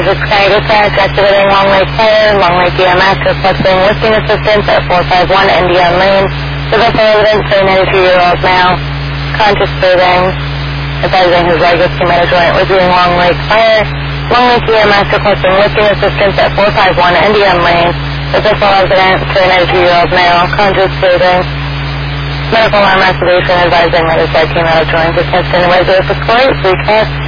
Hazard Sky Dispatch, activating Long Lake Fire, Long Lake EMS, requesting lifting assistance at 451 Indian Lane. The vessel resident, 32-year-old male, conscious breathing, advising his leg is committed joint reviewing Long Lake Fire. Long Lake EMS requesting lifting assistance at 451 Indian Lane. The vessel resident, 32-year-old male, conscious breathing. Medical alarm activation advising that his leg came out of joint. Attention, regular for court, recast.